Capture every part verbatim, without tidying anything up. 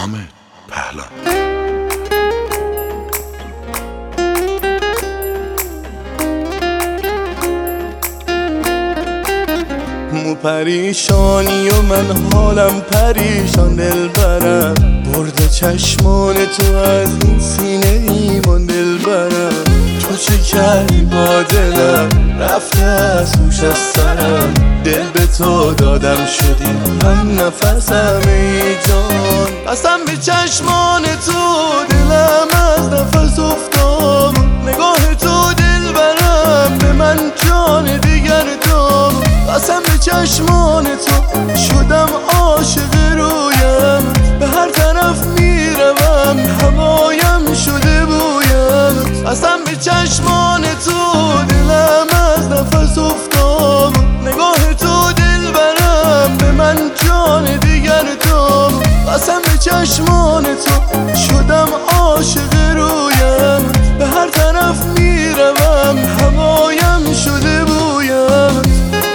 حامد پهلان. مو پریشانی و من حالم پریشان دل برم، برده چشمان تو از این سینه ایمان دل برم. تو چه کردی با دلم رفته از هوش از سرم، دل به تو دادم شدی هم نفسم ای جان. قسم به چشمان تو دلم از نفس افتاد، نگاه تو دل برم به من جان دیگر داد. قسم به چشمان تو شدم عاشق رویم، به هر طرف میروم هوایم شده بویم. قسم به چشمان تو دلم از نفس افتاد، نگاه تو دل برم به من جان دیگر داد. قسم به چشمان تو شدم عاشق رویم، به هر طرف میروم هوایم شده بویم.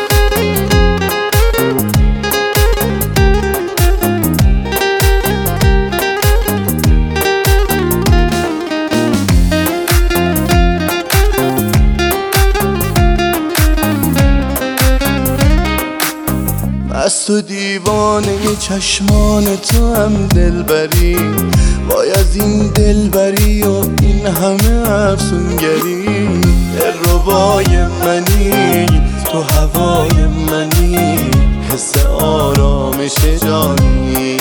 از تو دیوانه چشمان تو هم دلبری، وای از این دلبری و این همه افسونگری. دلربای منی تو هوای منی، حس آرامش جانی.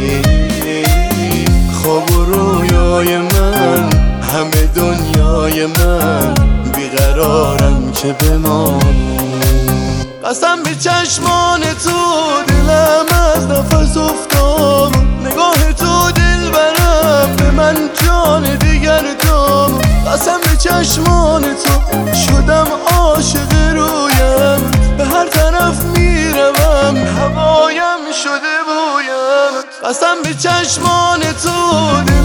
خواب و رویای من همه دنیای من، بیقرارم که بمانی. قسم به چشمان تو دلم از نفس افتاد، نگاه تو دل برم به من جان دیگر داد. قسم به چشمان تو شدم عاشق رویم، به هر طرف میروم هوایم شده بویم. قسم به چشمان تو